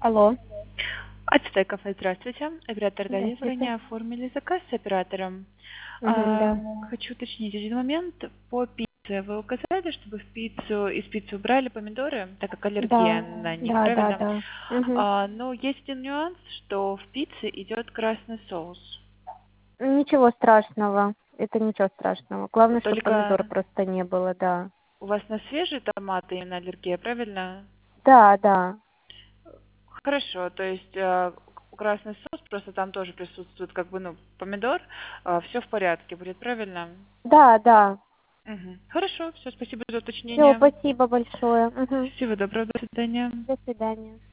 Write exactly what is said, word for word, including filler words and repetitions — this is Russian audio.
Алло. Ацтек кафе, здравствуйте. Оператор Дарья Здравствуйте. Звоня. Оформили заказ с оператором. Мгм, А, да. хочу уточнить один момент. По пицце вы указали, чтобы в пиццу, из пиццы убрали помидоры, так как аллергия Да, на них, да, да, правильно? да. Мгм. А, но есть один нюанс, что в пицце идет красный соус. Ничего страшного. Это ничего страшного. Главное, чтобы помидор Только просто не было, да. у вас на свежие томаты именно аллергия, правильно? Да, да. Хорошо, то есть э, красный соус, просто там тоже присутствует как бы, ну, помидор, все в порядке будет, правильно? Да, да. Мгм. Хорошо, все, спасибо за Все, уточнение. спасибо большое. Мгм. Всего доброго, до свидания. До свидания.